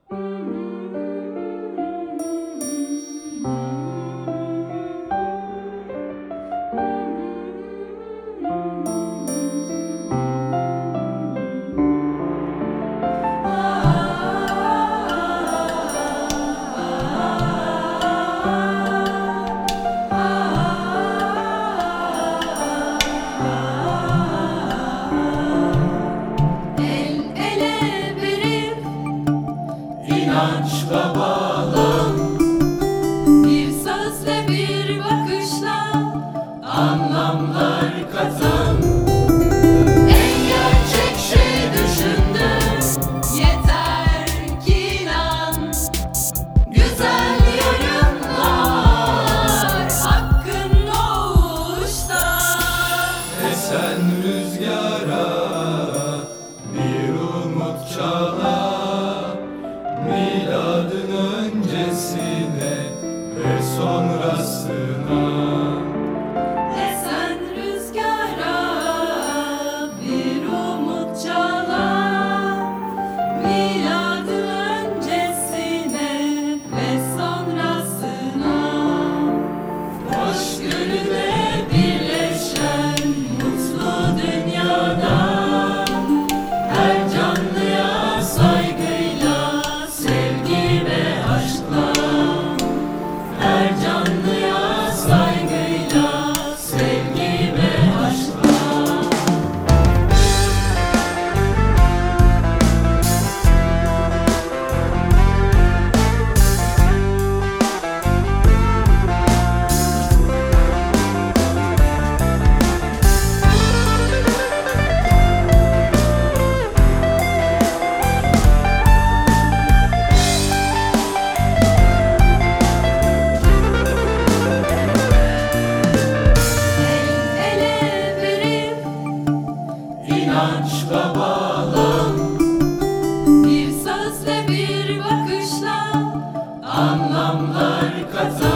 İnançla bağlan, bir sözle bir bakışla anlamlar katan. En gerçek şey düşündüm, yeter ki inan. Güzel yorumlar hakkın doğuşta. Esen rüzgara bir umut çalar. Miladın öncesine ve sonrasına. Esen rüzgara bir umut çalar. Miladın öncesine ve sonrasına. Hoşgörüde birleşen mutlu dünyada her canlıya saygıyla, sevgi ve aşkla, her canlıya saygıyla, sevgi ve aşkla. İnançla bağlan, bir sözle bir bakışla anlamlar katan.